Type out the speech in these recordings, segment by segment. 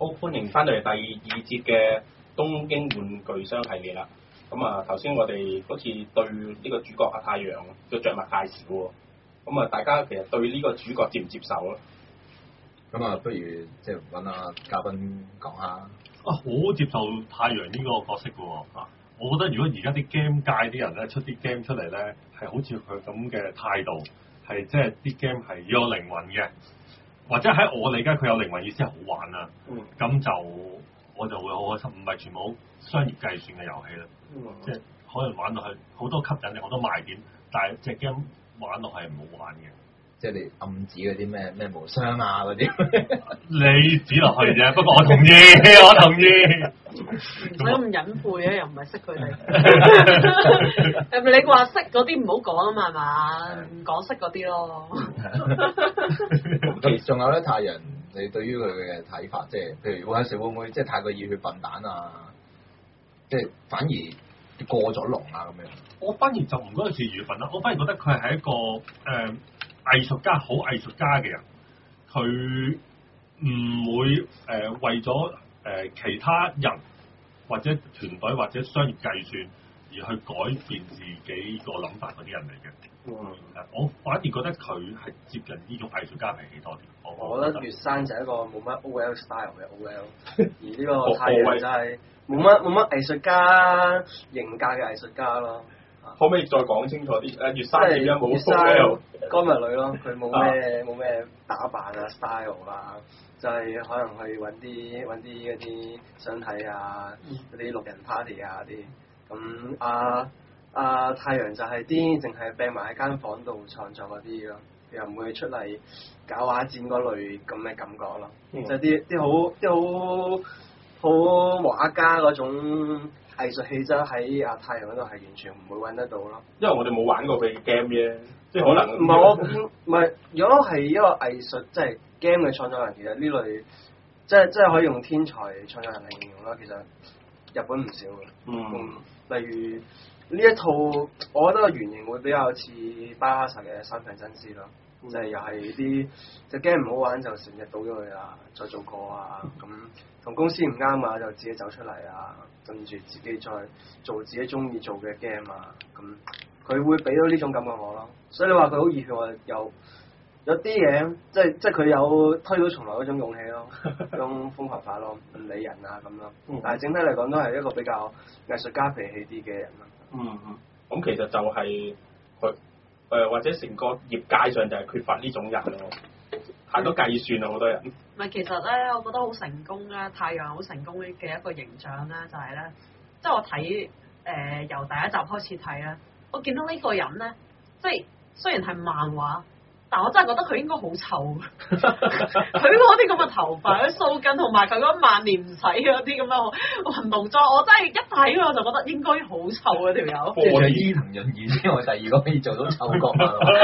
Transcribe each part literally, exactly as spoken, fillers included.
好，歡迎翻到嚟第二節嘅東京玩具商系列啦。咁啊，頭先我哋好似對呢個主角阿太陽嘅着墨太少喎。咁啊，大家其實對呢個主角接唔接受咧？ 咁啊，不如即係揾阿嘉賓講下。 啊，我接受太陽呢個角色嘅喎。啊，我覺得如果而家啲 game 界啲人咧出啲 game 出嚟咧，係好似佢咁嘅態度，係即係啲 game 係要有靈魂嘅。或者喺我理解佢有靈魂意思係好玩啦，咁、嗯、就我就會好開心，唔係全部商業計算嘅遊戲啦，嗯、即係可能玩到係好多吸引力，好多賣點，但係隻 game 玩到係唔好玩嘅。 即係你暗指嗰啲咩咩無雙啊嗰啲， 你指落去啫。不過我同意，我同意。 唔使咁隱晦啊，又唔係識佢哋。係咪你話識嗰啲唔好講啊嘛？係嘛？唔講識嗰啲咯。 其實仲有咧，太陽，你對於佢嘅睇法，即係譬如有陣時會唔會即係太過熱血笨蛋啊？即係反而過咗龍啊咁樣。 我反而就唔覺得似熱血笨蛋，我反而覺得佢係一個誒。呃藝術家，好藝術家嘅人，佢唔會誒、呃、為咗誒、呃、其他人或者團隊或者商業計算而去改變自己個諗法嗰啲人嚟嘅。嗯，我反而覺得佢係接近呢種藝術家脾氣多啲。我我覺得月山就係一個冇乜 O L style 嘅 O L， 而呢個太陽就係冇乜冇乜藝術家型格嘅藝術家咯。 可唔可以再講清楚啲？誒，月山點樣冇 O L？ 歌蜜女咯，佢冇咩冇咩打扮啊 style 啊，就係、是、可能去揾啲揾啲嗰啲相睇啊，嗰啲六人 party 啊啲。咁啊啊太陽就係啲淨係病埋喺間房度創作嗰啲咯，又唔會出嚟搞畫展嗰類咁嘅感覺咯。嗯、就啲啲好啲好好畫家嗰種藝術氣質喺阿太陽嗰度係完全唔會揾得到咯。 因為我哋冇玩過佢嘅 game 啫，即係可能唔係我唔係，如果係一個藝術即係 game 嘅創作人，其實呢類即係即係可以用天才創作人嚟形容啦。其實日本唔少嘅，嗯，嗯，例如呢一套，我覺得個原型會比較似巴哈薩嘅三上真司咯，嗯、就係又係啲隻 game 唔好玩就成日倒咗佢啊，再做過啊，咁同公司唔啱啊就自己走出嚟啊，跟住自己再做自己中意做嘅 game 啊，咁佢會俾到呢種感覺我咯。所以你話佢好熱血，我有有啲嘢，即係即係佢有推倒重來嗰種勇氣咯，嗰種瘋狂法咯，唔理人啊咁咯。嗯、但係整體嚟講都係一個比較藝術家脾氣啲嘅人咯。 嗯嗯，咁其實就係佢誒或者成個業界上就係缺乏呢種人咯，太多計算啊好多人。 唔係，其實咧，我覺得好成功咧，太陽好成功嘅一個形象咧，就係、是、咧，即係我睇誒、呃、由第一集開始睇咧，我見到呢個人咧，即係雖然係漫畫，但我真係覺得佢應該好臭。佢嗰啲咁嘅頭髮、啲鬚根，同埋佢嗰萬年唔洗嗰啲咁嘅運動裝，我真係一睇我就覺得應該好臭啊條友。 即係伊藤潤二之外，第二個可以做到臭角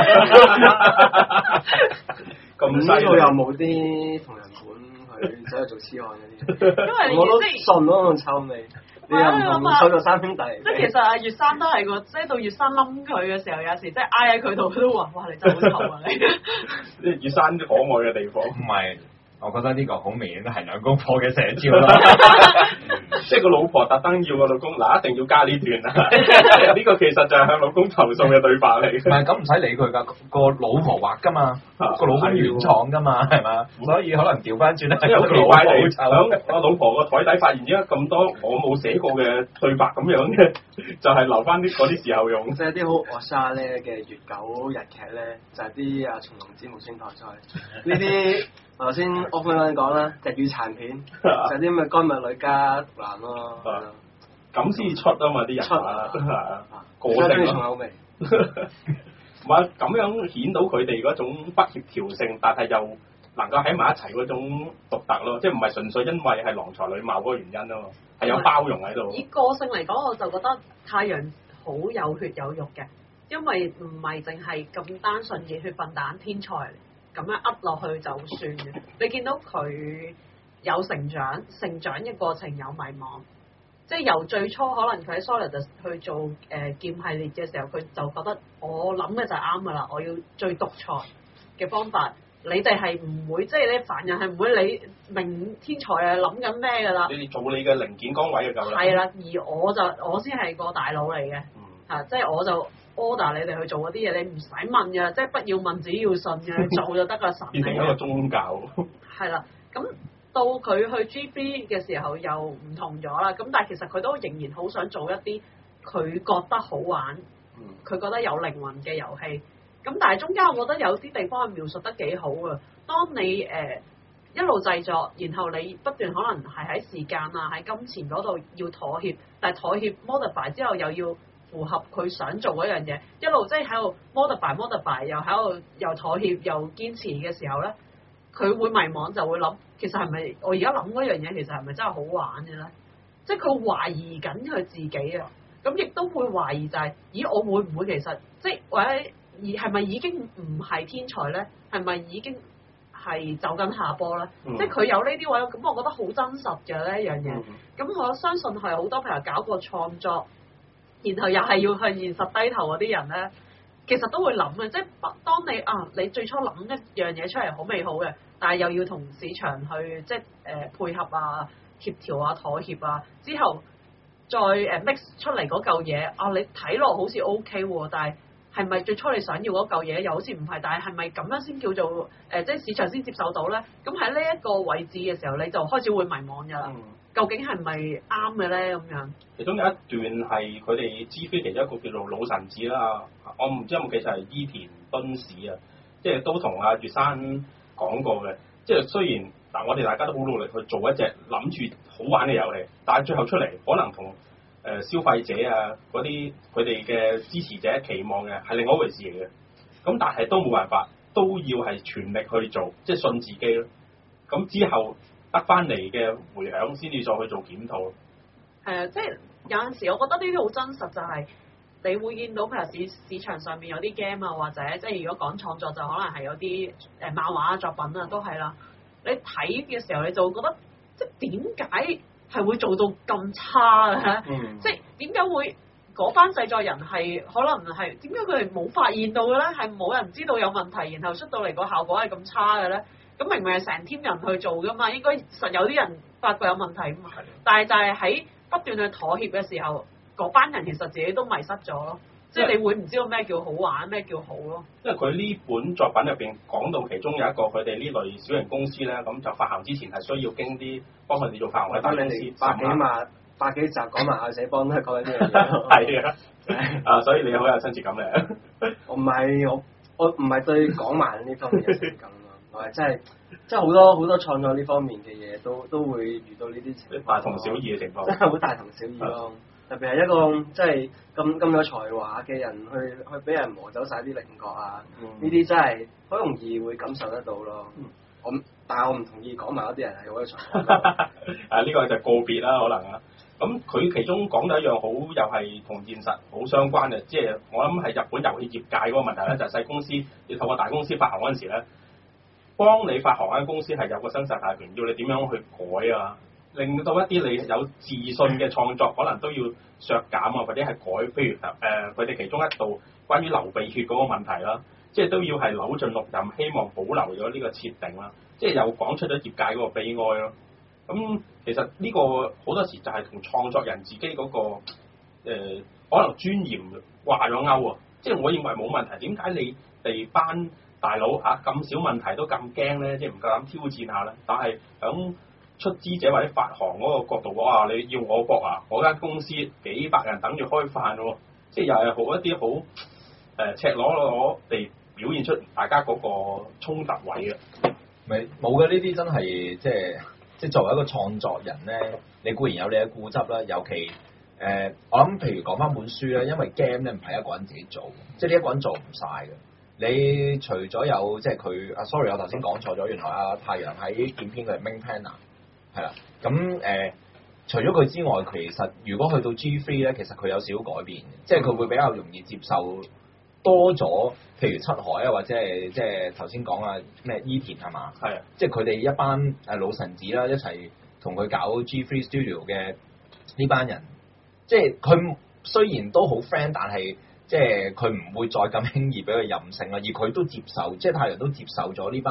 啊！ 咁呢度又冇啲同人館去走去做痴漢嗰啲，因為我都信嗰種臭味。你又唔同臭咗三兄弟， 即係其實阿月山都係個，即係到月山冧佢嘅時候，有時即係挨喺佢度，佢都話：哇！你真係好臭啊你！ 月山可愛嘅地方， 唔係。我覺得呢個好明顯都係兩公婆嘅寫照啦， 即係個老婆特登要個老公嗱，一定要加呢段啦。呢個其實就係向老公投訴嘅對白嚟。 唔係咁唔使理佢㗎，個老婆畫㗎嘛，個老公原創㗎嘛，係嘛？所以可能調翻轉咧， 因為好奇怪嚟，響我老婆個台底發現咗咁多我冇寫過嘅對白咁樣嘅，就係留翻啲嗰啲時候用。 即係啲好惡沙咧嘅月九日劇咧，就係啲啊松隆子無聲台菜呢啲。頭先我分享講啦，日語殘片就係啲咁嘅歌蜜女加毒男咯， 咁先出啊嘛啲人， 出啊， 個性重口味， 唔係咁樣顯到佢哋嗰種不協調性，但係又能夠喺埋一齊嗰種獨特咯，即係唔係純粹因為係郎才女貌嗰個原因啊嘛，係有包容喺度。 以個性嚟講，我就覺得太陽好有血有肉嘅，因為唔係淨係咁單純熱血笨蛋天才咁樣噏落去就算嘅。你見到佢有成長，成長嘅過程有迷茫，即係由最初可能佢喺 Solidus 去做誒、呃、劍系列嘅時候，佢就覺得我諗嘅就係啱噶啦，我要最獨裁嘅方法你哋係唔會，即係你凡人係唔會理明天才係諗緊咩㗎啦。 你哋做你嘅零件崗位就夠啦。 係啦，而我就我先係個大佬嚟嘅， 嗯啊，即係我就 order 你哋去做嗰啲嘢，你唔使問㗎，即係不要問，只要信嘅，你做就得㗎，神變成一個嚟嘅。 宗教。 係啦，咁到佢去 G three 嘅時候又唔同咗啦，咁但係其實佢都仍然好想做一啲佢覺得好玩，佢覺得有靈魂嘅遊戲。咁但係中間我覺得有啲地方係描述得幾好啊！當你誒、呃、一路製作，然後你不斷可能係喺時間啊、喺金錢嗰度要妥協，但係妥協 modify 之後又要符合佢想做嗰樣嘢，一路即係喺度 modify modify 又喺度又妥協又堅持嘅時候咧，佢會迷惘，就會諗其實係咪我而家諗嗰樣嘢其實係咪真係好玩嘅咧？即係佢懷疑緊佢自己啊！咁亦都會懷疑就係、是，咦我會唔會其實即係或者而係咪已經唔係天才咧？係咪已經係走緊下坡咧？嗯、即係佢有呢啲位，咁我覺得好真實嘅呢一樣嘢。咁、嗯、我相信係好多譬如搞過創作，然後又係要向現實低頭嗰啲人咧，其實都會諗嘅。即係當你啊，你最初諗一樣嘢出嚟好美好嘅，但係又要同市場去即係誒、呃、配合啊、協調啊、妥協啊，之後再誒 mix 出嚟嗰嚿嘢啊，你睇落好似 OK 喎，但係係咪最初你想要嗰嚿嘢又好似唔係？但係係咪咁樣先叫做誒、呃，即係市場先接受到咧？咁喺呢一個位置嘅時候，你就開始會迷茫㗎啦。嗯、究竟係咪啱嘅咧？咁樣其中有一段係佢哋 G three 其中一個叫做老臣子啦，我唔知有冇記錯係伊田敦史啊，即係都同阿月山講過嘅。即係雖然嗱，我哋大家都好努力去做一隻諗住好玩嘅遊戲，但係最後出嚟可能同誒、呃、消費者啊，嗰啲佢哋嘅支持者期望嘅係另外一回事嚟嘅。咁但係都冇辦法，都要係全力去做，即係信自己咯。咁之後得翻嚟嘅迴響，先至再去做檢討。 係啊，即係有陣時，我覺得呢啲好真實，就係、是、你會見到譬如市市場上面有啲 game 啊，或者即係如果講創作，就可能係有啲誒漫畫作品啊，都係啦。你睇嘅時候，你就會覺得即係點解係會做到咁差嘅？嗯、即係點解會嗰班製作人係可能係點解佢哋冇發現到嘅咧？係冇人知道有問題，然後出到嚟個效果係咁差嘅咧？咁明明係成 team 人去做噶嘛，應該實有啲人發覺有問題嘛。的但係就係喺不斷去妥協嘅時候，嗰班人其實自己都迷失咗咯。即係你會唔知道咩叫好玩，咩叫好咯？ 因為佢呢本作品入邊講到其中有一個佢哋呢類小型公司咧，咁就發行之前係需要經啲幫佢哋做發行嘅大公司， 百幾萬、百幾集講埋阿死幫都係講緊呢樣嘢。 係啊，啊所以你好有親切感嘅。 我唔係我我唔係對講埋呢方面有親切感啊，我係真係即係好多好多創作呢方面嘅嘢都都會遇到呢啲情況， 大同小異嘅情況， 真係好大同小異咯。特別係一個即係咁咁有才華嘅人，去去俾人磨走晒啲稜角啊！呢啲、嗯、真係好容易會感受得到咯。嗯、我但係我唔同意講埋嗰啲人係好有才華。 啊，呢、呢個就個別啦，可能啊。咁佢其中講到一樣好又係同現實好相關嘅，即係我諗係日本遊戲業界嗰個問題咧，就係、是、細公司要透過大公司發行嗰陣時咧，幫你發行間公司係有個生殺大權，要你點樣去改啊？令到一啲你有自信嘅創作，可能都要削減啊，或者係改。譬如誒，佢、呃、哋其中一度關於流鼻血嗰個問題啦，即係都要係扭盡六壬，希望保留咗呢個設定啦。即係又講出咗業界嗰個悲哀咯。咁其實呢個好多時就係同創作人自己嗰、那個、呃、可能尊嚴掛咗鈎啊。即係我認為冇問題，點解你哋班大佬嚇咁少問題都咁驚咧？即係唔夠膽挑戰下咧？但係響出資者或者發行嗰個角度，哇！你要我搏啊！我間公司幾百人等住開飯喎，即係又係好一啲好誒赤裸裸地表現出大家嗰個衝突位嘅。 咪冇嘅，呢啲真係即係即係作為一個創作人咧，你固然有你嘅固執啦，尤其誒、呃、我諗，譬如講翻本書咧，因為 game 咧唔係一個人自己做，即係呢一個人做唔晒嘅。你除咗有即係佢啊 ，sorry，我頭先講錯咗，原來阿太陽喺劍篇佢係 main planner。係啦，咁誒、呃，除咗佢之外，其實如果去到 G three 咧，其實佢有少少改變嘅，即係佢會比較容易接受多咗，譬如七海啊，或者係即係頭先講啊咩伊田係嘛？係啊，即係佢哋一班誒老臣子啦，一齊同佢搞 G three Studio 嘅呢班人，即係佢雖然都好 friend，但係即係佢唔會再咁輕易俾佢任性啦，而佢都接受，即係太陽都接受咗呢班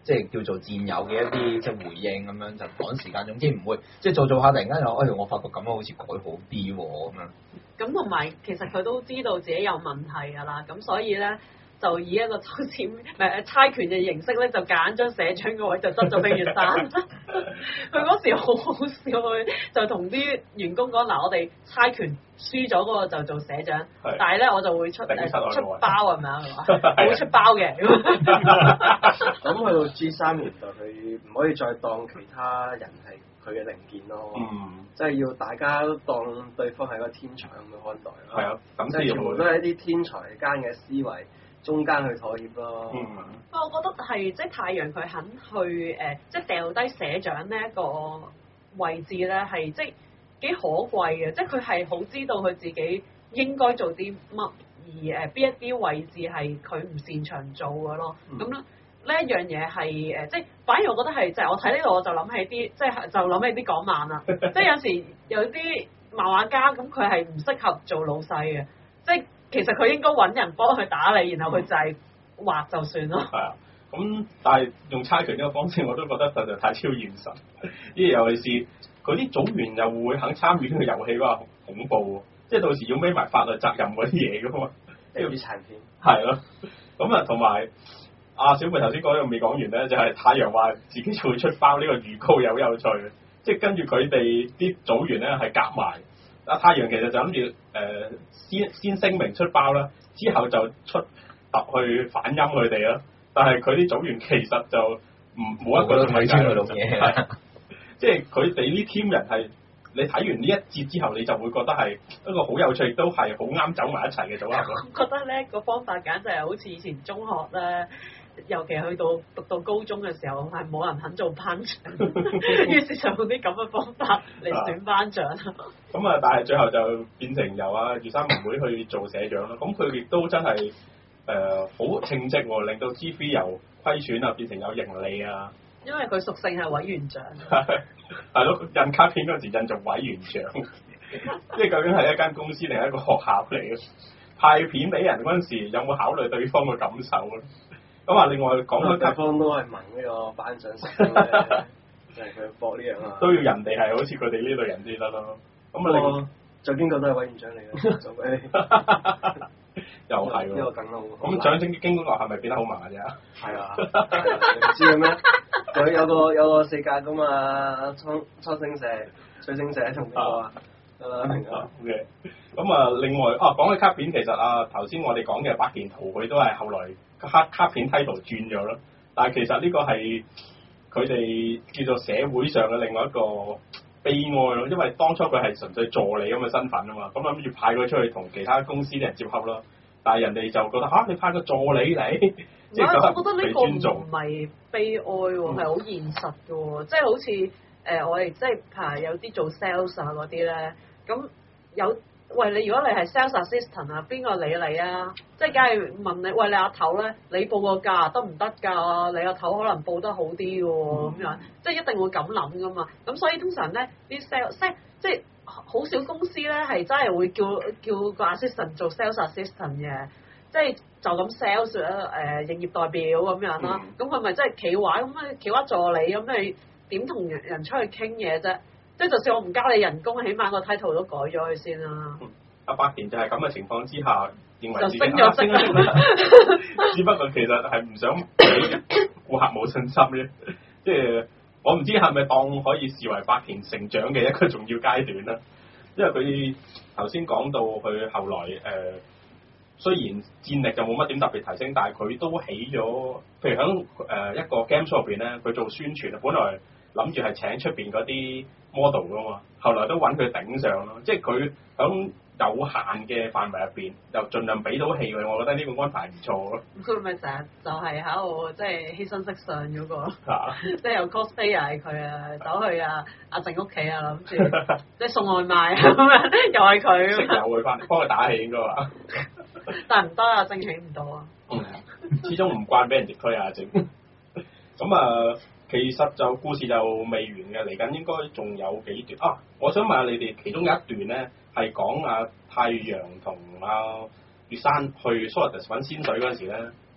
即係叫做戰友嘅一啲即係回應咁樣，就趕時間，總之唔會即係做做下突然間又，哎我發覺咁樣好似改好啲喎咁樣。 咁同埋其實佢都知道自己有問題㗎啦，咁所以咧就以一個抽籤唔係猜拳嘅形式咧，就揀咗社長個位就執咗俾月山。佢嗰時好好笑，佢就同啲員工講：嗱，我哋猜拳輸咗嗰個就做社長，但係咧我就會出誒出包係咪啊？我會出包嘅。 咁去到 G 三年代，佢唔可以再當其他人係佢嘅零件咯， 嗯， 即係要大家都當對方係一個天才咁樣看待咯。 係啊，咁即係全部都係一啲天才間嘅思維，中間去妥協咯。 嗯， 我覺得係即係太陽佢肯去誒、呃，即係掉低社長呢一個位置咧，係即係幾可貴嘅。即係佢係好知道佢自己應該做啲乜，而誒邊一啲位置係佢唔擅長做嘅咯。咁咧、嗯。呢一樣嘢係誒，即係反而我覺得係，就係、是、我睇呢度我就諗起啲，即係就諗起啲港漫啦。即係有時有啲漫畫家咁，佢係唔適合做老細嘅。即係其實佢應該揾人幫佢打理，然後佢就係畫就算咯。係啊， 咁但係用猜拳呢個方式，我都覺得實在太超現實。因為尤其是佢啲組員又會肯參與呢個遊戲，哇，恐怖喎！即係到時要孭埋法律責任嗰啲嘢噶嘛， 有啲殘片。 係咯，咁啊同埋。阿小梅頭先講嘅未講完咧，就係、是、太陽話自己就會出包呢個預告又好有趣嘅，即係跟住佢哋啲組員咧係夾埋，阿太陽其實就諗住誒先先聲明出包啦，之後就出揼去反陰佢哋啦，但係佢啲組員其實就唔冇一個睇清佢做嘢，即係佢哋呢 team 人係你睇完呢一節之後，你就會覺得係一個好有趣，亦都係好啱走埋一齊嘅組合。 我覺得咧個方法簡直係好似以前中學咧。尤其去到讀到高中嘅時候，係冇人肯做班長，於是就用啲咁嘅方法嚟選班長。 咁啊，但係最後就變成由阿月山妹妹去做社長啦。咁佢亦都真係誒好稱職喎，令到 G 三 由虧損啊變成有盈利啊。 因為佢屬性係委員長。 係咯，印卡片嗰陣時印做委員長，即係究竟係一間公司定係一個學校嚟嘅？派片俾人嗰陣時，有冇考慮對方嘅感受咧？咁啊，另外講開對方都係問呢個班長食嘅，就係佢搏呢樣啊， 都要人哋係好似佢哋呢類人先得咯。咁啊，另外最經過都係委員長嚟嘅，做咩？ 又係喎， 呢個更好。 咁長征經嗰個係咪變得好麻啫？ 係啊，你唔知嘅咩？有有個有個四格噶嘛，初初星社、最星社同邊個啊？得啦，明啊。 嘅。咁啊，另外啊，講起卡片，其實啊頭先我哋講嘅百件圖，佢都係後來。卡卡片 title 轉咗咯，但係其實呢個係佢哋叫做社會上嘅另外一個悲哀咯，因為當初佢係純粹助理咁嘅身份啊嘛，咁諗住派佢出去同其他公司啲人接洽咯，但係人哋就覺得吓、啊，你派個助理嚟，即係覺得我覺得呢個唔係悲哀喎，係好、嗯、現實嘅喎，即係好似誒、呃、我哋即係譬如有啲做 sales 啊嗰啲咧，咁有。喂，你如果你係 sales assistant 啊，邊個理你啊？即係梗係問你，喂你阿頭咧，你報個價得唔得㗎？你阿頭可能報得好啲喎，咁、嗯、樣，即係一定會咁諗㗎嘛。咁所以通常咧，啲 sales 即係好少公司咧係真係會叫叫個 assistant 做 sales assistant 嘅，即係就咁 sales 誒、呃、營業代表咁樣啦。咁佢咪真係企位咁啊？企位助理咁你點同人人出去傾嘢啫？即係就算我唔加你人工，起碼個 title 都改咗佢先啦。 阿百田就係咁嘅情況之下，認為自己升咗升啦。 只不過其實係唔想俾顧客冇信心啫。即係我唔知係咪當可以視為百田成長嘅一個重要階段啦。因為佢頭先講到佢後來誒、呃，雖然戰力就冇乜點特別提升，但係佢都起咗。譬如喺誒一個 game show 入邊咧，佢做宣傳啊，本來諗住係請出邊嗰啲 model 噶嘛，後來都揾佢頂上咯。即係佢喺有限嘅範圍入邊，又盡量俾到戲佢，我覺得呢個安排唔錯咯。 佢咪成日就係喺度即係犧牲色相嗰個， 啊、 即係有 cosplay 係佢啊，走去啊阿靜屋企啊，諗住即係送外賣咁樣，又係佢。 食油會翻嚟幫佢打氣應該話， 但係唔得啊，正起唔到啊。 嗯，始終唔慣俾人直推啊，正。咁啊。其實就故事就未完嘅，嚟緊應該仲有幾段啊！我想問下你哋，其中有一段咧係講阿太陽同阿月山去 Solidus 揾仙水嗰陣時咧，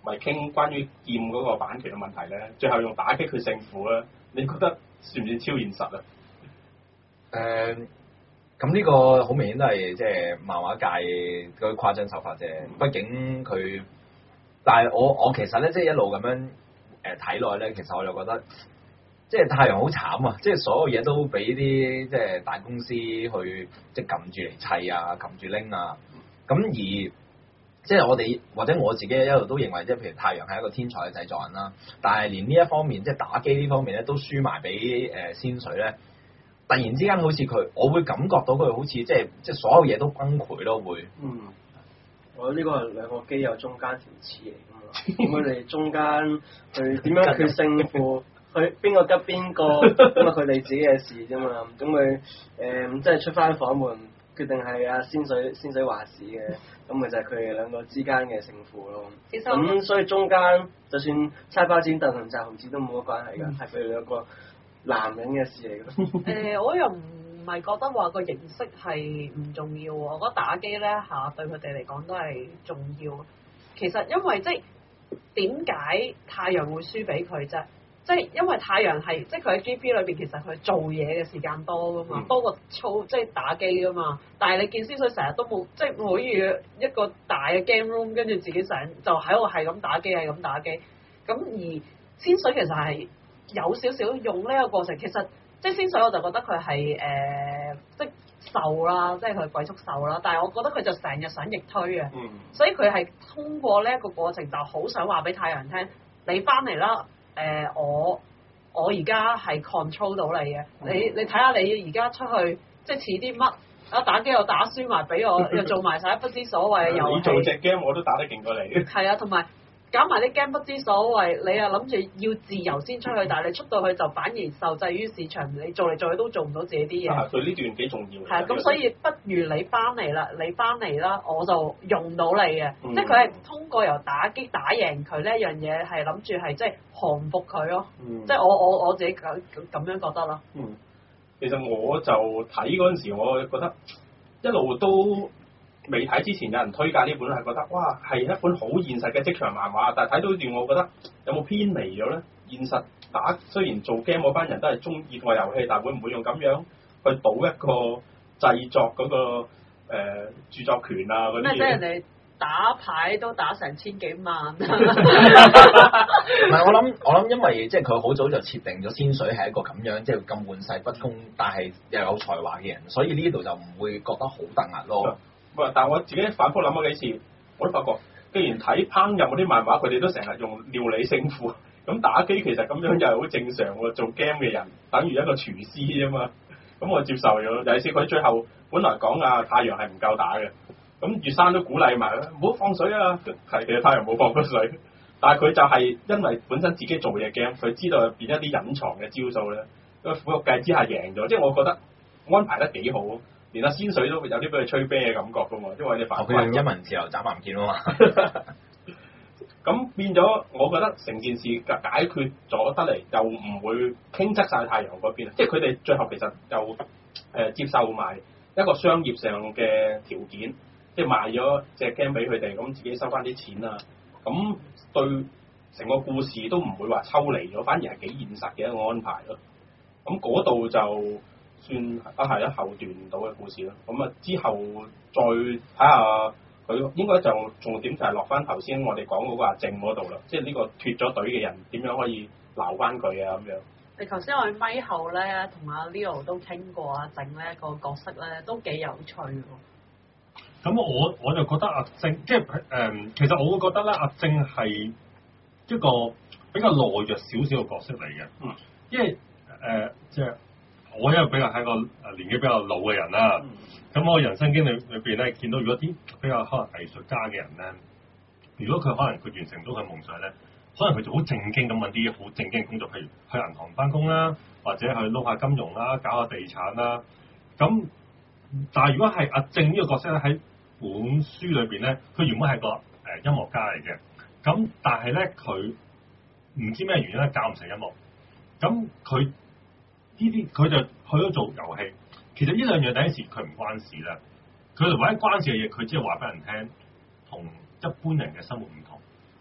咪傾關於劍嗰個版權嘅問題咧，最後用打擊佢勝負咧，你覺得算唔算超現實啊？ 誒、呃，咁呢個好明顯都係即係漫畫界嗰啲誇張手法啫。畢竟佢，但係我我其實咧即係一路咁樣誒睇落咧，其實我就覺得即係太陽好慘啊！即係所有嘢都俾啲即係大公司去即係撳住嚟砌啊，撳住拎啊，咁而。即係我哋或者我自己一路都認為，即係譬如太陽係一個天才嘅製作人啦，但係連呢一方面，即係打機呢方面咧，都輸埋俾誒仙水咧。突然之間好似佢，我會感覺到佢好似即係即係所有嘢都崩潰咯，會。 嗯，我覺得呢個係兩個機友中間條刺嚟㗎嘛，咁佢哋中間去點樣決勝負，去邊個急邊個，咁啊佢哋自己嘅事啫嘛。咁佢誒即係出翻房門，決定係阿仙水仙水話事嘅。咁咪就係佢哋兩個之間嘅勝負咯。咁所以中間就算猜包剪揼同擲毫子都冇乜關係㗎，係佢哋兩個男人嘅事嚟㗎。 誒、呃，我又唔係覺得話個形式係唔重要喎，我覺得打機咧嚇對佢哋嚟講都係重要。其實因為即係點解太陽會輸俾佢啫？即係因為太陽係，即係佢喺 G P 裏邊，其實佢做嘢嘅時間多噶嘛，多過操即係打機噶嘛。但係你見仙水成日都冇，即係可以一個大嘅 game room，跟住自己成就喺度係咁打機，係咁打機。咁而仙水其實係有少少用呢個過程，其實即係仙水我就覺得佢係誒即係獸啦，即係佢鬼畜獸啦。但係我覺得佢就成日想逆推嘅， 嗯、 所以佢係通過呢一個過程就好想話俾太陽聽，你翻嚟啦。誒、呃、我我而家係 control 到你嘅，你你睇下你而家出去即係似啲乜啊打機又打輸埋俾我，又做埋晒不知所謂嘅遊戲。 你做隻 game 我都打得勁過你。 係啊，同埋搞埋啲 game 不知所謂，你又諗住要自由先出去，但係你出到去就反而受制於市場，你做嚟做去都做唔到自己啲嘢。 啊，佢呢段幾重要。 係啊，咁所以不如你翻嚟啦，你翻嚟啦，我就用到你嘅， 嗯、 即係佢係通過由打擊打贏佢呢一樣嘢，係諗住係即係降服佢咯。 嗯、 即係我我我自己咁咁樣覺得咯。 嗯，其實我就睇嗰陣時，我覺得一路都未睇之前，有人推介呢本係覺得哇係一本好現實嘅職場漫畫，但係睇到呢段，我覺得有冇偏離咗咧？現實打雖然做 game 嗰班人都係中意熱愛遊戲，但係會唔會用咁樣去賭一個製作嗰、嗰個誒、呃、著作權啊嗰啲嘢？ 即係人哋打牌都打成千幾萬。唔係我諗我諗，因為即係佢好早就設定咗仙水係一個咁樣即係咁玩世不恭，但係又有才華嘅人，所以呢度就唔會覺得好突兀咯。 喂，但係我自己反覆諗咗幾次，我都發覺，既然睇烹飪嗰啲漫畫，佢哋都成日用料理勝負，咁打機其實咁樣又係好正常喎。做 game 嘅人等於一個廚師啫嘛，咁我接受咗。尤其是佢最後本來講啊太陽係唔夠打嘅，咁月山都鼓勵埋啦，唔好放水啊。係其實太陽冇放咗水，但係佢就係因為本身自己做嘅 game，佢知道入邊一啲隱藏嘅招數咧，咁苦肉計之下贏咗，即係我覺得安排得幾好。連阿仙水都有啲俾佢吹啤嘅感覺噶嘛，因為你反佢用一文字流斬南劍啊嘛。 咁變咗，我覺得成件事解決咗得嚟，又唔會傾側晒太陽嗰邊，即係佢哋最後其實又誒、呃、接受埋一個商業上嘅條件，即係賣咗隻 game 俾佢哋，咁自己收翻啲錢啊，咁對成個故事都唔會話抽離咗，反而係幾現實嘅一個安排咯。咁嗰度就算啊係一後段到嘅故事咯，咁啊之後再睇下佢應該就重點就係落翻頭先我哋講嗰個阿正嗰度啦，即係呢個脫咗隊嘅人點樣可以撈翻佢啊咁樣。 你頭先我喺咪後咧同阿 Leo 都傾過阿正咧個角色咧都幾有趣喎。 咁我我就覺得阿正即係誒、呃，其實我會覺得咧阿正係一個比較懦弱少少嘅角色嚟嘅，嗯，因為誒、呃、即係。我因為比較係個誒年紀比較老嘅人啦，咁、嗯、我人生經歷裏邊咧，見到如果啲比較可能藝術家嘅人咧，如果佢可能佢完成到佢夢想咧，可能佢就好正經咁揾啲好正經嘅工作，譬如去銀行翻工啦，或者去撈下金融啦，搞下地產啦。咁但係如果係阿正呢個角色咧，喺本書裏邊咧，佢原本係個誒音樂家嚟嘅，咁但係咧佢唔知咩原因咧教唔成音樂，咁佢。呢啲佢就去咗做遊戲，其實呢兩樣第一時佢唔關事啦。佢唯一關事嘅嘢，佢只係話俾人聽，同一般人嘅生活唔同。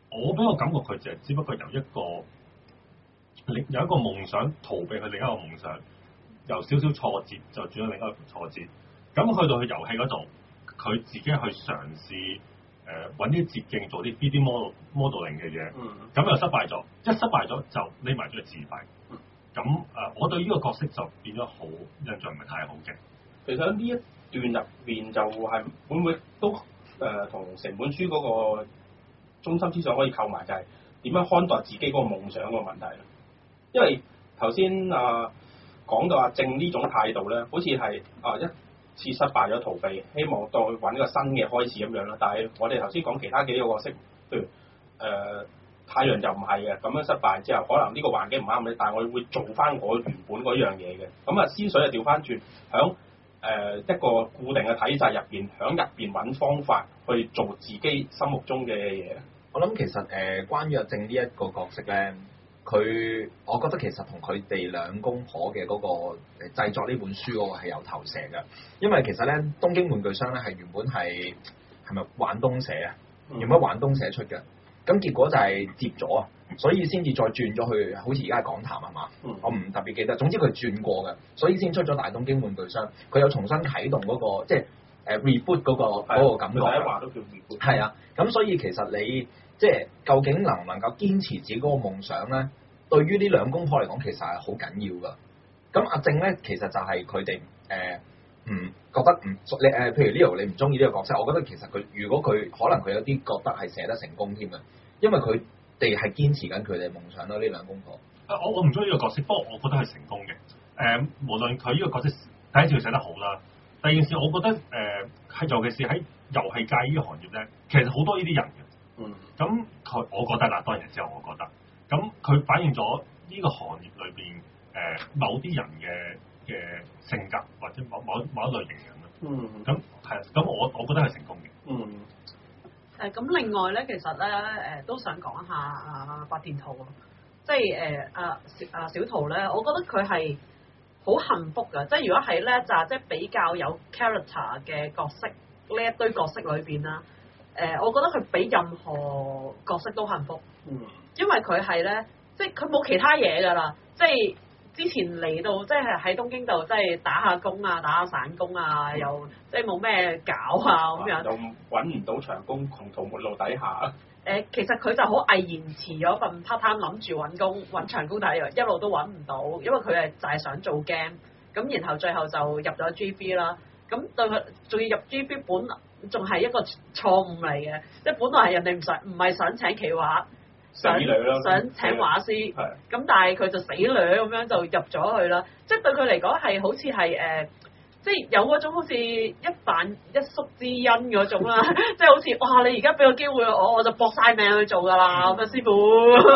我俾我感覺佢就係只不過由一個另有一個夢想逃避佢另一個夢想，由少少挫折就轉咗另一個挫折。咁去到去遊戲嗰度，佢自己去嘗試誒揾啲捷徑做啲 B D model modeling 嘅嘢，咁、嗯、又失敗咗，一失敗咗就匿埋咗去自閉。咁誒、呃，我對呢個角色就變咗好印象唔係太好嘅。 其實喺呢一段入邊就係會唔會都誒同成本書嗰個中心思想可以扣埋，就係點樣看待自己嗰個夢想個問題咧？因為頭先啊講到阿正呢種態度咧，好似係啊一次失敗咗逃避，希望再揾個新嘅開始咁樣啦。但係我哋頭先講其他幾個角色，譬如誒、呃、太陽就唔係嘅，咁樣失敗之後，可能呢個環境唔啱你，但係我會做翻我原本嗰樣嘢嘅。咁啊，仙水就調翻轉，響誒、呃、一個固定嘅體制入邊，響入邊揾方法去做自己心目中嘅嘢。 我諗其實誒、呃、關於阿正呢一個角色咧。佢，我覺得其實同佢哋兩公婆嘅嗰個誒製作呢本書嗰個係有投射嘅，因為其實咧東京玩具商咧係原本係係咪玩東社啊？原本玩東社出嘅，咁結果就係接咗啊，所以先至再轉咗去，好似而家係講談係嘛？嗯、我唔特別記得，總之佢轉過嘅，所以先出咗大東京玩具商，佢有重新啟動嗰、嗰個即係誒 reboot 嗰個嗰個感覺。第一話都叫 reboot。係啊，咁所以其實你即係究竟能唔能夠堅持自己嗰個夢想咧？對於呢兩公婆嚟講，其實係好緊要噶。咁阿正咧，其實就係佢哋誒唔覺得唔你誒、呃，譬如 Leo 你唔中意呢個角色，我覺得其實佢如果佢可能佢有啲覺得係寫得成功添嘅，因為佢哋係堅持緊佢哋嘅夢想咯。呢兩公婆。啊， 我我唔中意呢個角色，不過我覺得係成功嘅。誒、呃，無論佢呢個角色第一次寫得好啦，第二件事我覺得誒係、呃、尤其是喺遊戲界呢個行業咧，其實好多呢啲人嘅。嗯。咁佢我覺得啦，當然之後我覺得。咁佢反映咗呢個行業裏邊誒某啲人嘅嘅性格或者某某某一類型人咯。嗯。咁係，咁我我覺得係成功嘅。嗯。 誒咁另外咧，其實咧誒、呃、都想講下阿八田桃，即係誒阿阿小桃咧，我覺得佢係好幸福㗎。即係如果係咧就即係比較有 character 嘅角色呢一堆角色裏邊啦，誒、呃、我覺得佢比任何角色都幸福。嗯。因為佢係咧，即係佢冇其他嘢㗎啦，即係之前嚟到即係喺東京度，即係打下工啊，打下散工啊，又即係冇咩搞啊咁樣， 又揾唔到長工，窮途末路底下。誒、 呃，其實佢就好毅然辭咗份 part time，諗住揾工揾長工，但係一路都揾唔到，因為佢係就係想做 game，咁然後最後就入咗 G B 啦。咁對佢仲要入 G B 本仲係一個錯誤嚟嘅，即係本來係人哋唔想唔係想請企畫。想想請畫師，咁但係佢就死女咁樣就入咗去啦。即係對佢嚟講係好似係誒，即係有嗰種好似一飯一宿之恩嗰種啦。即係好似哇，你而家俾個機會我，我就搏晒命去做㗎啦，咁啊師傅。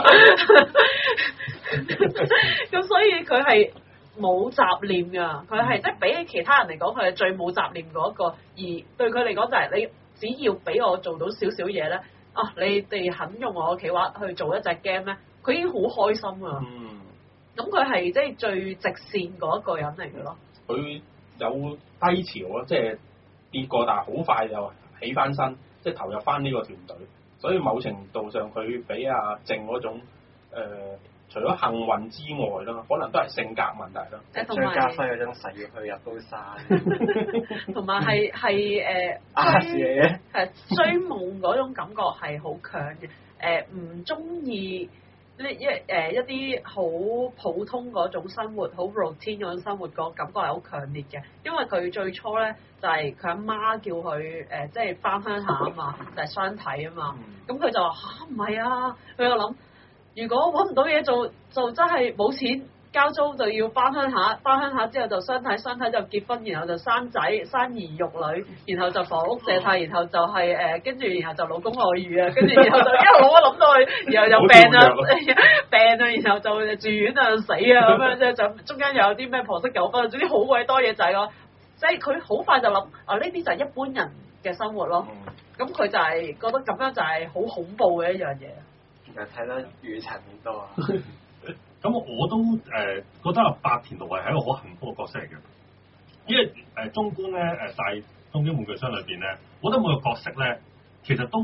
咁所以佢係冇雜念㗎，佢係即係比起其他人嚟講，佢係最冇雜念嗰一個。而對佢嚟講就係你只要俾我做到少少嘢咧。啊！你哋肯用我嘅企劃去做一隻 game 咧，佢已經好開心啊！嗯，咁佢係即係最直線嗰一個人嚟嘅咯。佢有低潮啊，即係跌過，但係好快就起翻身，即係投入翻呢個團隊。所以某程度上，佢比阿靜嗰種、呃、除咗幸運之外啦，可能都係性格問題啦。 誒，同埋張家輝嗰種誓要去入刀山， 同埋係係誒追係追夢嗰種感覺係好強嘅。誒唔中意呢一誒一啲好普通嗰種生活，好 routine 嗰種生活個感覺係好強烈嘅。因為佢最初咧就係佢阿媽叫佢誒、呃，即係翻鄉下啊嘛，就係、是、雙體啊嘛。咁佢就話吓唔係啊，佢又諗。如果揾唔到嘢做，就真係冇錢交租，就要翻鄉下。翻鄉下之後就相睇，相睇就結婚，然後就生仔、生兒育女，然後就房屋借貸，然後就係、是、誒，跟、呃、住然後就老公外遇啊，跟住然後就一路我諗到佢，然後又病啊，病啊，然後就住院啊，死啊咁樣啫，就中間又有啲咩婆媳糾紛，總之好鬼多嘢仔咯。即係佢好快就諗啊，呢啲就係一般人嘅生活咯。咁佢就係覺得咁樣就係好恐怖嘅一樣嘢。 又睇得越層面多啊！ 咁我都誒、呃、覺得阿八田桃係一個好幸福嘅角色嚟嘅，因為誒中觀咧誒大東京玩具商裏邊咧，我覺得每個角色咧其實都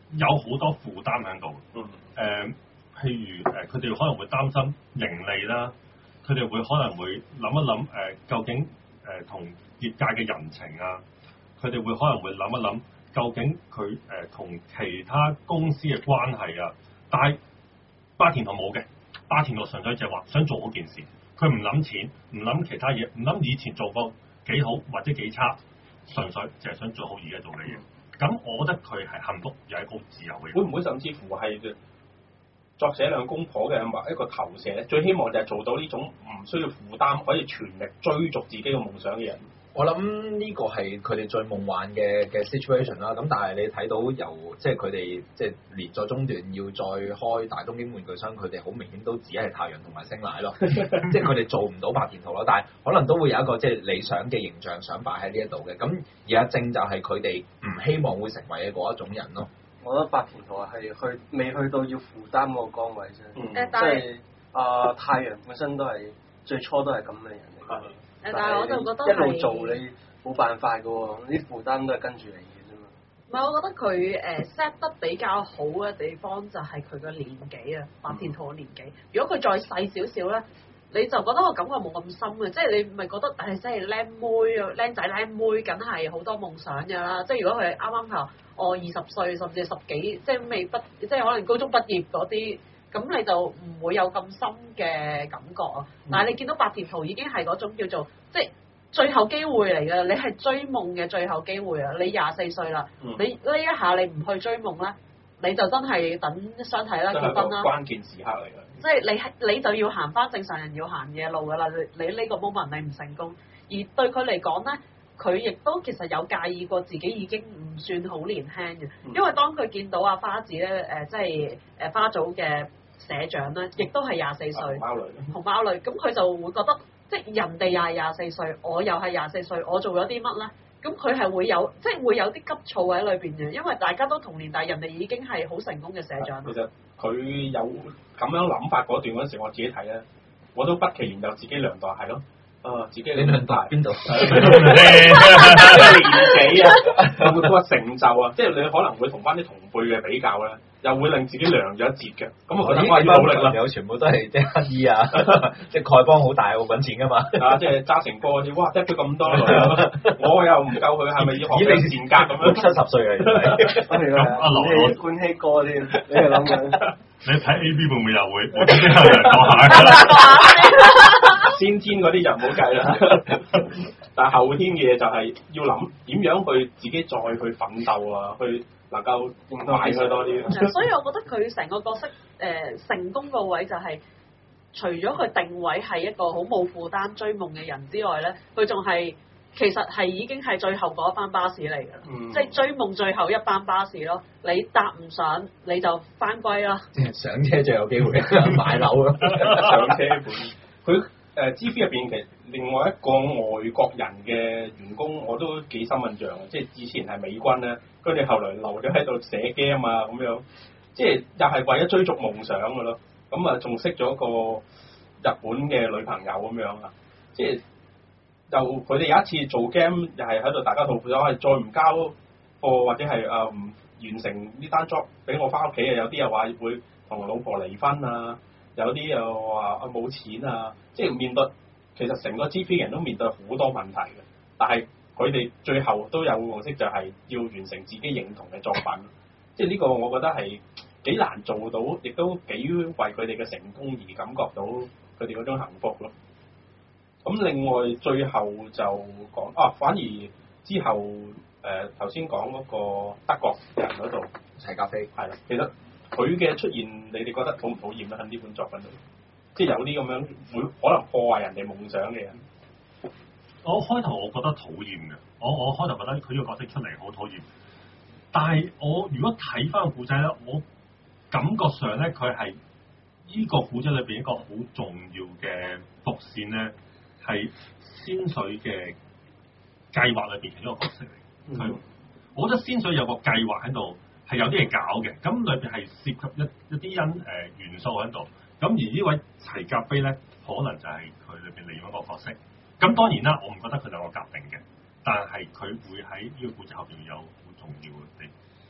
有好多負擔喺度。 嗯。誒、 呃，譬如誒，佢、呃、哋可能會擔心盈利啦，佢哋會可能會諗一諗誒、呃，究竟誒同、呃、業界嘅人情啊，佢哋會可能會諗一諗，究竟佢誒同其他公司嘅關係啊。但係巴田圖冇嘅，巴田圖純粹就係話想做好件事，佢唔諗錢，唔諗其他嘢，唔諗以前做過幾好或者幾差，純粹就係想做好而家做嘅嘢。咁我覺得佢係幸福又係好自由嘅。 會唔會甚至乎係作者兩公婆嘅一個投射？最希望就係做到呢種唔需要負擔，可以全力追逐自己嘅夢想嘅人。 我諗呢個係佢哋最夢幻嘅嘅 situation 啦。咁但係你睇到由即係佢哋即係連載中段要再開大東京玩具商，佢哋好明顯都只係太陽同埋星奶咯。即係佢哋做唔到白田圖咯。但係可能都會有一個即係理想嘅形象想擺喺呢一度嘅。咁而家正就係佢哋唔希望會成為嘅嗰一種人咯。 我覺得白田圖係去未去到要負擔嗰個崗位啫。 嗯、 即係啊、呃，太陽本身都係最初都係咁嘅人嚟嘅。 但係我就覺得一路做你冇辦法嘅喎，啲負擔都係跟住你嘅啫嘛。 唔係，我覺得佢誒 set 得比較好嘅地方就係佢個年紀啊，白田圖嘅年紀。如果佢再細少少咧，你就覺得個感覺冇咁深嘅，即係你咪覺得誒，即係靚妹啊，靚仔靚妹，梗係好多夢想㗎啦。即係如果佢啱啱係我二十歲，甚至十幾，即係未畢，即係可能高中畢業嗰啲。咁你就唔會有咁深嘅感覺啊！但係你見到白田圖已經係嗰種叫做即係最後機會嚟嘅，你係追夢嘅最後機會啊！你廿四歲啦，嗯、你呢一下你唔去追夢咧，你就真係等相睇啦、結婚啦。 關鍵時刻嚟嘅。 即係你係你就要行翻正常人要行嘅路㗎啦！你你呢個 moment 你唔成功，而對佢嚟講咧，佢亦都其實有介意過自己已經唔算好年輕嘅，因為當佢見到阿花子咧誒、呃，即係誒花組嘅社長咧，亦都係廿四歲， 紅貓女， 紅貓女，咁佢就會覺得，即係人哋又係廿四歲，我又係廿四歲，我做咗啲乜咧？咁佢係會有，即係會有啲急躁喺裏邊嘅，因為大家都同年，但係人哋已經係好成功嘅社長。 其實佢有咁樣諗法嗰段嗰陣時，我自己睇咧，我都不期然就自己量度係咯。啊！自己你量度邊度？ 年紀啊，會嗰個成就啊，即係你可能會同翻啲同輩嘅比較咧，又會令自己涼咗一截嘅。咁我覺得我要努力啦。 有全部都係即係乞衣啊，即係丐幫好大喎，揾錢噶嘛。 啊，即係揸成哥嗰啲，哇！得佢咁多女啊，我又唔夠佢，係咪要學佢賤格咁樣？ 七十歲啊， 咁阿劉冠希哥添，你係諗緊？ 你睇 A V 會唔會又會？我啲客人講下先天嗰啲就唔好計啦，但係後天嘅嘢就係要諗點樣去自己再去奮鬥啊，去能夠賣佢多啲。 所以我覺得佢成個角色誒、呃、成功個位就係、是，除咗佢定位係一個好冇負擔追夢嘅人之外咧，佢仲係其實係已經係最後嗰一班巴士嚟㗎啦，嗯、即係追夢最後一班巴士咯。你搭唔上你就翻歸啦。 上車就有機會買樓咯， 上車本佢。誒 G V 入邊其實另外一個外國人嘅員工我都幾深印象，即係之前係美軍咧，跟住後來留咗喺度寫 game 啊咁樣，即係又係為咗追逐夢想嘅咯。咁啊，仲識咗個日本嘅女朋友咁樣啊，即係就佢哋有一次做 game 又係喺度大家討論，係再唔交貨或者係誒唔完成呢單 job 俾我翻屋企啊，有啲又話會同老婆離婚啊。有啲又話啊冇錢啊，即係面對其實成個 G V 人都面對好多問題嘅，但係佢哋最後都有共識，就係要完成自己認同嘅作品。即係呢個我覺得係幾難做到，亦都幾為佢哋嘅成功而感覺到佢哋嗰種幸福咯。咁另外最後就講啊，反而之後誒頭先講嗰個德國人嗰度齊格飛係啦，其實。佢嘅出現，你哋覺得討唔討厭咧？喺呢本作品度，即係有啲咁樣會可能破壞人哋夢想嘅人。 我開頭我覺得討厭嘅，我我開頭覺得佢呢個角色出嚟好討厭。但係我如果睇翻個故仔咧，我感覺上咧佢係呢個故仔裏邊一個好重要嘅伏線咧，係仙水嘅計劃裏邊其中一個角色嚟。佢、嗯，我覺得仙水有個計劃喺度。係有啲嘢搞嘅，咁裏邊係涉及一一啲因誒元素喺度，咁而呢位齊格飛咧，可能就係佢裏邊另一個角色。咁當然啦，我唔覺得佢兩個夾定嘅，但係佢會喺呢個故仔後邊有好重要嘅地。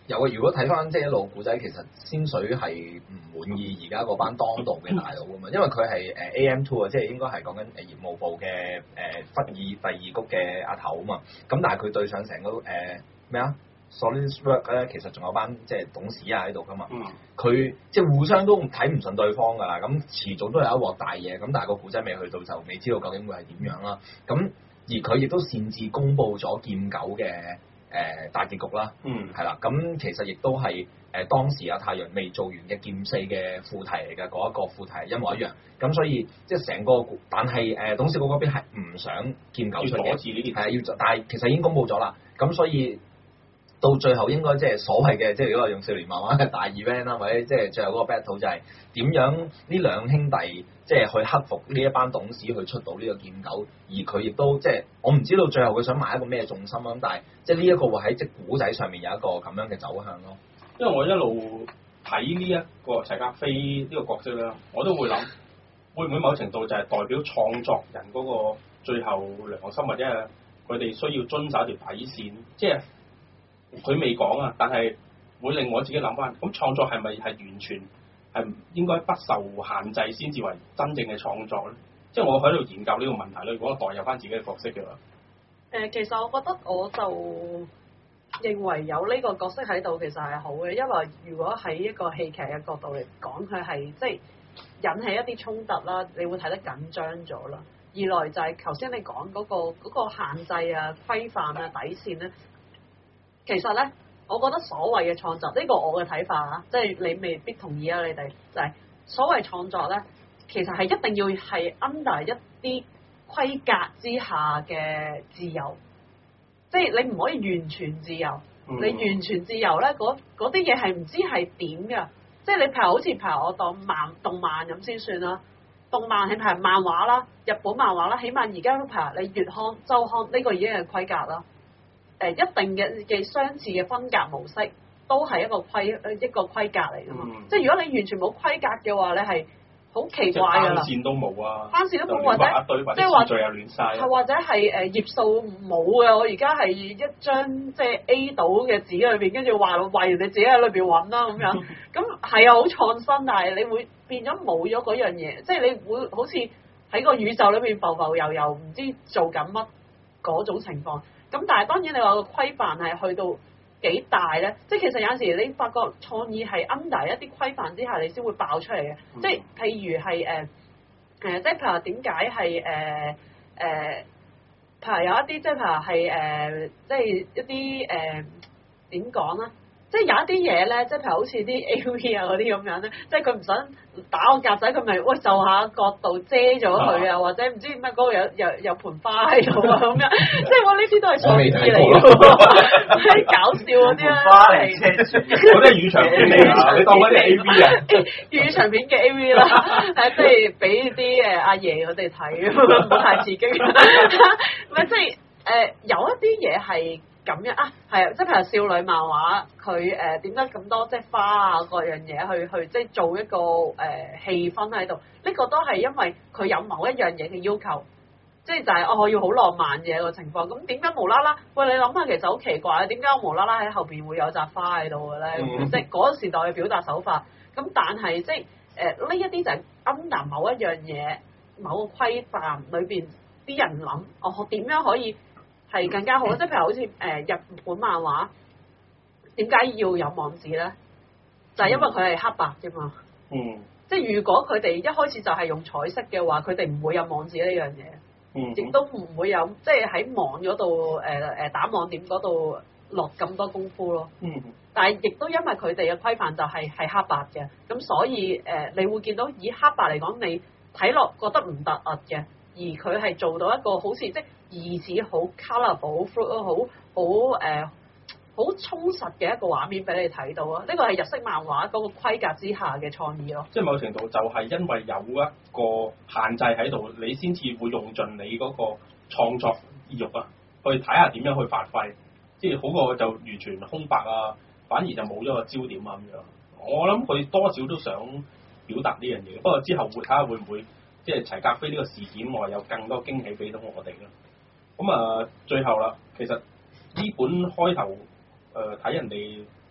有啊，如果睇翻即係一路古仔，其實仙水係唔滿意而家嗰班當道嘅大佬噶嘛，因為佢係誒 A M two 啊，即係應該係講緊誒業務部嘅誒忽爾第二谷嘅阿頭啊嘛。咁但係佢對上成個誒咩啊 SolidWorks 咧，其實仲有班即係董事啊喺度噶嘛。佢、嗯、即係互相都睇唔順對方㗎啦。咁遲早都有一鑊大嘢。咁但係個古仔未去到就未知道究竟會係點樣啦。咁而佢亦都擅自公佈咗劍九嘅。誒、呃、大結局啦，嗯，係啦，咁其實亦都係誒、呃、當時阿太陽未做完嘅劍四嘅副題嚟嘅，嗰一個副題係一模一樣，咁所以即係成個，但係誒、呃、董事局嗰邊係唔想劍九出嘅，係啊要，但係其實已經公佈咗啦，咁所以到最後應該即係所謂嘅，即係如果係用少年漫畫嘅大 event 啦，或者即係最後嗰個 battle 就係點樣呢兩兄弟即係去克服呢一班董事去出到呢個劍九，而佢亦都即係我唔知道最後佢想埋一個咩重心啊，但係即係呢一個會喺即古仔上面有一個咁樣嘅走向咯。 因為我一路睇呢一個齊格飛呢個角色咧，我都會諗會唔會某程度就係代表創作人嗰個最後良心，或者係佢哋需要遵守一條底線，即係。佢未講啊，但係會令我自己諗翻，咁創作係咪係完全係唔應該不受限制先至為真正嘅創作咧？即係我喺度研究呢個問題咧。如果我代入翻自己嘅角色嘅話，誒、 呃，其實我覺得我就認為有呢個角色喺度，其實係好嘅，因為如果喺一個戲劇嘅角度嚟講，佢係即係引起一啲衝突啦，你會睇得緊張咗啦。二來就係頭先你講嗰、嗰個嗰個限制啊、規範啊、底線咧。其實咧，我覺得所謂嘅創作，呢個我嘅睇法啊，即係你未必同意啊，你哋就係所謂創作咧，其實係一定要係 under 一啲規格之下嘅自由，即係你唔可以完全自由，嗯、你完全自由咧，嗰啲嘢係唔知係點㗎，即係你譬如好似譬如我當漫動漫咁先算啦，動漫係譬如漫畫啦，日本漫畫啦，起碼而家譬如你月刊、週刊呢個已經係規格啦。誒一定嘅嘅相似嘅分隔模式，都係一個規一個規格嚟㗎嘛。嗯、即係如果你完全冇規格嘅話，你係好奇怪㗎啦。 線都冇啊， 翻線都冇或者即係話，序又亂曬。 係或者係誒頁數冇嘅，我而家係一張即係 A 到嘅紙裏邊，跟住話為人哋自己喺裏邊揾啦咁樣。咁係啊，好創新，但係你會變咗冇咗嗰樣嘢，即係你會好似喺個宇宙裏邊浮浮遊遊，唔知做緊乜嗰種情況。咁但係當然你話個規範係去到幾大咧？即係其實有陣時你發覺創意係 under 一啲規範之下，你先會爆出嚟嘅。嗯、即係譬如係誒誒，即係譬如話點解係誒誒，譬如有一啲即係譬如係誒，即係一啲誒點講咧？即係有一啲嘢咧，即係譬如好似啲 A V 啊嗰啲咁樣咧，即係佢唔想打個格仔，佢咪喂就下角度遮咗佢啊，或者唔知點解嗰度有有有盆花喺度啊咁樣，即係我呢啲都係創意嚟嘅喎，係搞笑嗰啲啦。 花嚟遮住， 嗰啲粵長片嚟啊！你當嗰啲 A V 啊？ 粵語長片嘅 A V 啦，係即係俾啲誒阿爺佢哋睇，唔好太刺激。唔係即係誒有一啲嘢係。咁樣啊，係啊，即係譬如少女漫畫，佢誒點解咁多即係花啊各樣嘢去去即係做一個誒、呃、氣氛喺度？呢、這個都係因為佢有某一樣嘢嘅要求，即係就係、是、哦我要好浪漫嘅一個情況。咁點解無啦啦？喂，你諗下其實好奇怪，點解我無啦啦喺後邊會有紮花喺度嘅咧？嗯、即係嗰個時代嘅表達手法。咁但係即係誒呢一啲就係 under 某一樣嘢、某個規範裏邊啲人諗，哦點樣可以？係更加好，即係譬如好似誒、呃、日本漫畫，點解要有網址咧？就係、是、因為佢係黑白啫嘛。嗯。即係如果佢哋一開始就係用彩色嘅話，佢哋唔會有網址呢樣嘢。嗯。亦都唔會有，即係喺網嗰度誒誒打網點嗰度落咁多功夫咯。嗯。但係亦都因為佢哋嘅規範就係係黑白嘅，咁所以誒、呃、你會見到以黑白嚟講，你睇落覺得唔突兀嘅，而佢係做到一個好似即係。疑似好 colourful、好好好誒、好充實嘅一個畫面俾你睇到啊！呢個係日式漫畫嗰個規格之下嘅創意咯。即係某程度就係因為有一個限制喺度，你先至會用盡你嗰個創作意欲啊，去睇下點樣去發揮。即係好過就完全空白啊，反而就冇咗個焦點啊咁樣。我諗佢多少都想表達呢樣嘢，不過之後會睇下會唔會即係齊格飛呢個事件外有更多驚喜俾到我哋啦。咁啊，最後啦，其實呢本開頭誒睇人哋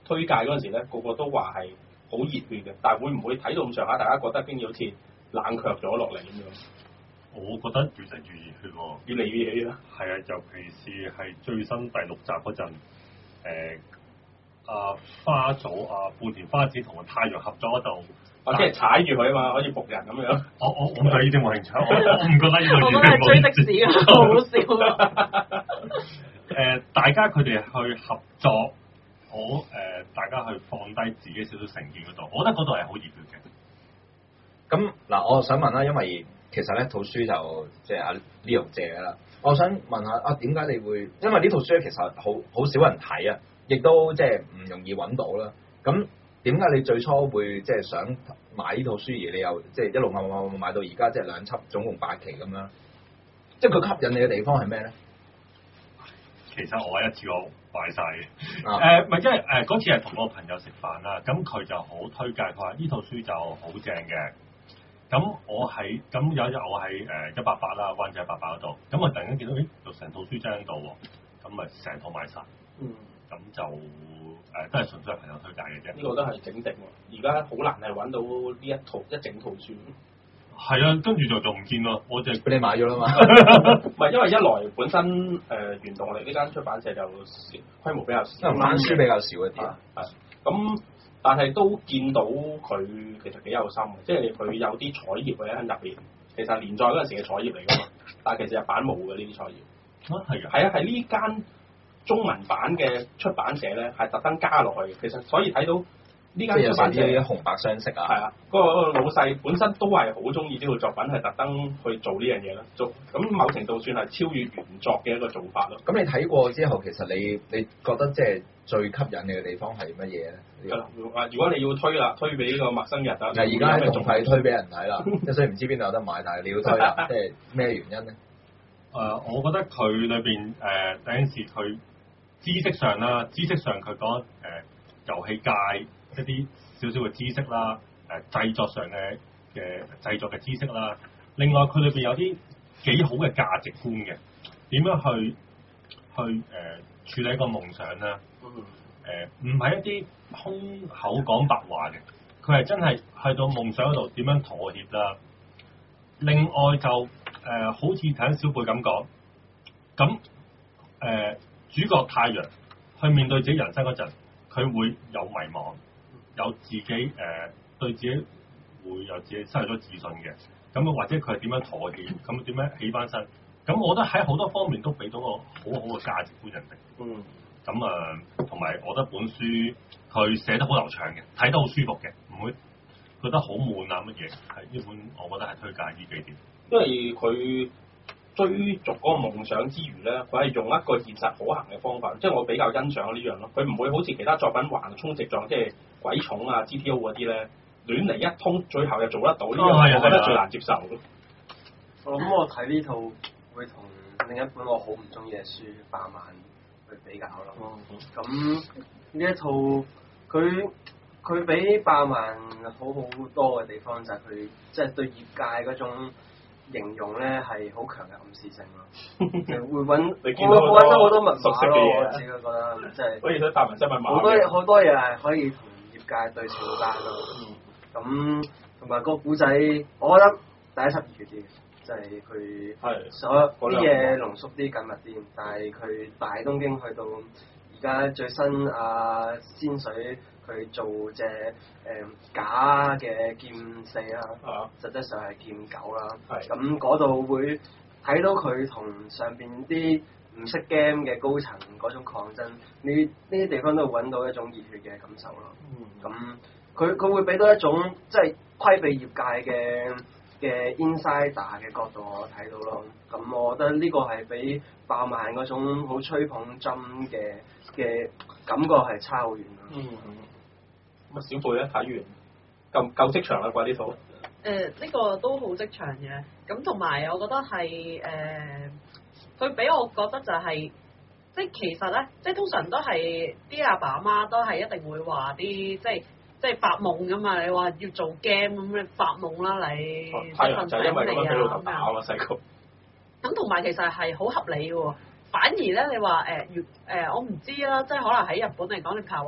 推介嗰陣時咧，個個都話係好熱血嘅，但係會唔會睇到咁上下，大家覺得經已好似冷卻咗落嚟咁樣？ 我覺得越嚟越熱血喎， 越嚟越熱血啦。 係啊，尤其是係最新第六集嗰陣，誒、呃、啊花祖啊半田花子同個太陽合作嗰度， 或者係踩住佢啊嘛，好似仆人咁樣。 我我我對呢啲冇興趣，我我唔覺得呢個我覺得係追的士啊，好好笑啊！ 誒，大家佢哋去合作，我誒、呃、大家去放低自己少少成見嗰度，我覺得嗰度係好熱血嘅。 咁嗱，我想問啦，因為其實咧套書就即係阿 Leo 借嘅啦。我想問下啊，點解你會？因為呢套書咧其實好好少人睇啊，亦都即係唔容易揾到啦。咁點解你最初會即係想買呢套書，而你又即係一路買買買買到而家即係兩輯，總共八期咁樣？即係佢吸引你嘅地方係咩咧？ 其實我一次過買晒嘅，誒、 啊， 唔係因為誒嗰次係同個朋友食飯啦，咁佢就好推介，佢話呢套書就好正嘅。咁我喺咁有一日我喺誒一八八啦，灣仔一八八嗰度，咁我突然間見到，咦，就成套書真喺度喎，咁咪成套買晒。 嗯。 咁就誒、呃、都係純粹係朋友推介嘅啫。 呢個都係整定喎，而家好難係揾到呢一套一整套書。 係啊，跟住就就唔見咯，我就俾你買咗啦嘛。 唔係因為一來本身誒、呃、原動力呢間出版社就規模比較少， 因為書比較少一啲。 係咁，但係都見到佢其實幾有心嘅，即係佢有啲彩頁喺入邊。其實連載嗰陣時嘅彩頁嚟㗎嘛，但係其實日版冇嘅呢啲彩頁。 啊係啊。 係啊，係呢間中文版嘅出版社咧，係特登加落去嘅。其實所以睇到。呢間出版社啲紅白相色啊， 係啊，嗰、嗰個老細本身都係好中意呢套作品，係特登去做呢樣嘢啦，做咁某程度算係超越原作嘅一個做法咯。 咁你睇過之後，其實你你覺得即係最吸引你嘅地方係乜嘢咧？ 係啦，如果你要推啦，推俾呢個陌生人啊， 嗱而家仲係推俾人睇啦，即係雖然唔知邊度有得買，但係你要推啦，即係咩原因咧？ 誒、呃，我覺得佢裏邊誒第一時佢知識上啦，知識上佢講誒遊戲界一啲少少嘅知識啦，誒、呃、製作上嘅嘅製作嘅知識啦。另外佢裏邊有啲幾好嘅價值觀嘅，點樣去去誒、呃、處理一個夢想咧？誒唔係一啲空口講白話嘅，佢係真係去到夢想嗰度點樣妥協啦。另外就誒、呃、好似睇小貝咁講，咁誒、呃、主角太陽去面對自己人生嗰陣，佢會有迷茫。有自己誒、呃、對自己會有自己失去咗自信嘅，咁或者佢係點樣妥協，咁點樣起翻身？咁我覺得喺好多方面都俾到個好好嘅價值觀人哋。 嗯。咁啊，同埋我覺得本書佢寫得好流暢嘅，睇得好舒服嘅，唔會覺得好悶啊乜嘢。係呢本我覺得係推介呢幾點。 因為佢追逐嗰個夢想之餘咧，佢係用一個現實可行嘅方法，即係我比較欣賞呢樣咯。佢唔會好似其他作品橫衝直撞，即係鬼寵啊、G T O 嗰啲咧，亂嚟一通，最後又做得到呢樣，我覺得最難接受咯。 我諗我睇呢套會同另一本我好唔中意嘅書《百萬》去比較咯。咁呢一套佢佢比《百萬》好好多嘅地方就係佢即係對業界嗰種形容咧係好強嘅暗示性咯，會揾會揾到好多文化咯，我自己覺得即係。 可以睇《百萬新聞》 好多好多嘢係可以同業界對照翻咯。咁同埋個古仔，我覺得第一輯熱血啲，即係佢所有啲嘢濃縮啲緊密啲，但係佢大東京去到而家最新啊仙水。佢做隻誒、嗯、假嘅劍四啦，啊、實質上係劍九啦。咁嗰度會睇到佢同上邊啲唔識 game 嘅高層嗰種抗爭，呢呢啲地方都會揾到一種熱血嘅感受咯。咁佢佢會俾到一種即係規避業界嘅嘅 insider 嘅角度我睇到咯。咁我覺得呢個係比爆漫嗰種好吹捧針嘅嘅感覺係差好遠咯。 嗯咁啊，小貝咧睇完夠夠職場啦啩呢套？誒呢、 呃呢個都好職場嘅，咁同埋我覺得係誒，佢、呃、俾我覺得就係、是，即係其實咧，即係通常都係啲阿爸阿媽都係一定會話啲，即係即係發夢噶嘛，你話要做 game 咁，你發夢啦你， 太陽就係因為咁樣俾老豆打啊嘛細個。 咁同埋其實係好合理嘅喎，反而咧你話誒越誒我唔知啦，即係可能喺日本嚟講，你譬如話。誒、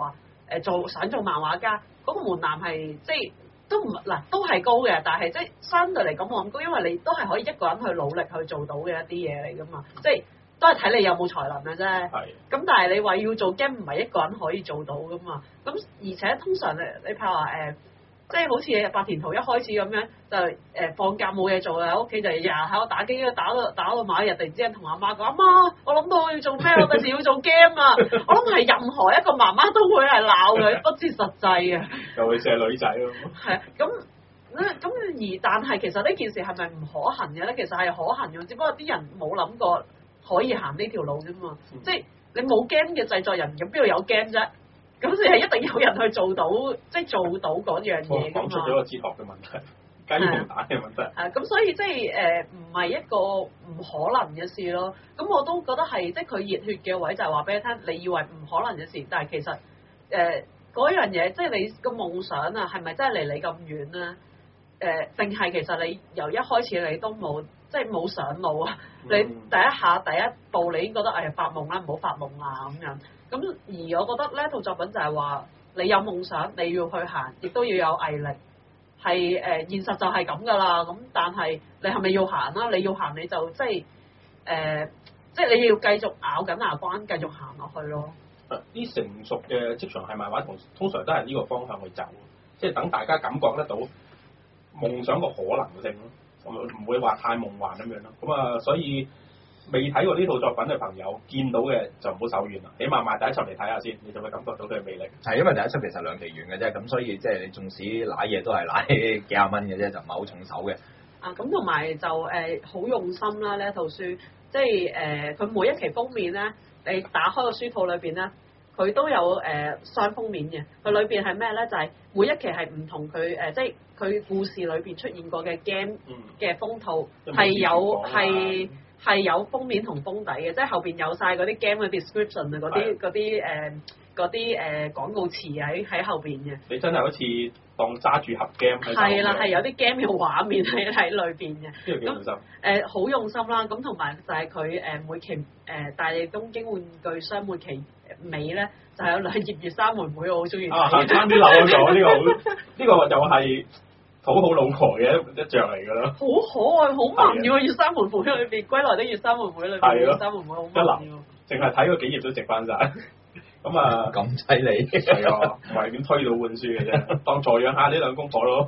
誒做想做漫畫家，嗰、那個門檻係即係都唔嗱都係高嘅，但係即係相對嚟講冇咁高，因為你都係可以一個人去努力去做到嘅一啲嘢嚟噶嘛，即係都係睇你有冇才能嘅啫。係。咁但係你話要做 game 唔係一個人可以做到噶嘛，咁而且通常你你譬如話誒。呃即係好似白田圖一開始咁樣，就誒、呃、放假冇嘢做啦，喺屋企就日日喺度打機，打到打到某一日，突然之間同阿媽講：阿媽，我諗到我要做咩？我第時要做 game 啊！我諗係任何一個媽媽都會係鬧佢，不切實際嘅。 尤其是係女仔咯。 係啊，咁咧咁而但係其實呢件事係咪唔可行嘅咧？其實係可行嘅，只不過啲人冇諗過可以行呢條路啫嘛。嗯、即係你冇 game 嘅製作人，咁邊度有 game 啫？咁你係一定有人去做到，即係做到嗰樣嘢㗎嘛。講出咗個哲學嘅問題，雞同蛋嘅問題。係咁，所以即係誒，唔、呃、係一個唔可能嘅事咯。咁我都覺得係，即係佢熱血嘅位就係話俾你聽，你以為唔可能嘅事，但係其實誒嗰、呃、樣嘢，即係你個夢想啊，係咪真係離你咁遠咧？誒、呃，定係其實你由一開始你都冇，即係冇上路啊？嗯、你第一下第一步，你已經覺得誒發夢啦，唔好發夢啦咁樣。咁而我覺得呢一套作品就係話，你有夢想，你要去行，亦都要有毅力。係誒、呃，現實就係咁噶啦。咁但係你係咪要行啦？你要行你就即係誒、呃，即係你要繼續咬緊牙關，繼續行落去咯。 啲成熟嘅職場係漫畫，同通常都係呢個方向去走，即係等大家感覺得到夢想個可能性咯，咁唔會話太夢幻咁樣咯。咁啊，所以。未睇過呢套作品嘅朋友，見到嘅就唔好手軟啦，起碼買第一輯嚟睇下先，你就會感覺到佢嘅魅力。係因為第一輯其實兩期完嘅啫，咁所以即係你縱使攋嘢都係攋幾廿蚊嘅啫，就唔係好重手嘅。啊，咁同埋就誒好、呃、用心啦呢一套書，即係誒佢每一期封面咧，你打開個書套裏邊咧，佢都有誒雙、呃、封面嘅。佢裏邊係咩咧？就係、是、每一期係唔同佢誒、呃，即係佢故事裏邊出現過嘅 game 嘅封套係、嗯、有係。係有封面同封底嘅，即係後邊有晒嗰啲 game 嘅 description 啊，嗰啲嗰啲誒嗰啲誒廣告詞喺喺後邊嘅。你真係好似當揸住盒 game 喺度。係啦，係有啲 game 嘅畫面喺喺裏邊嘅。呢個幾用心。誒好、呃、用心啦，咁同埋就係佢誒每期誒、呃、大利東京玩具商每期尾咧，就係、是、有兩頁月山妹妹，我好中意。啊，差啲漏咗呢個好，呢、這個又係。討好老婆嘅一一仗嚟㗎啦，好可愛，好文嘅喎，月山妹妹裏邊，歸來的月山妹妹裏邊，月山妹妹好文嘅喎，淨係睇嗰幾頁都值翻晒。咁啊咁犀利，係啊，唔係點推到本書嘅啫，當助養下呢兩公婆咯。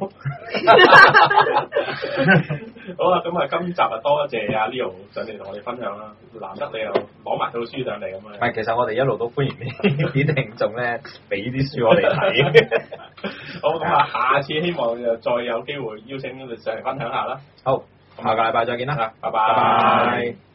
好啦，咁啊，今集啊多謝阿 Leo 上嚟同我哋分享啦，難得你又攞埋套書上嚟咁啊。唔係，其實我哋一路都歡迎啲聽眾咧，俾啲書我哋睇。好，咁啊，下次希望就再有機會邀請你上嚟分享下啦。好，下個禮拜再見啦，拜拜。拜拜。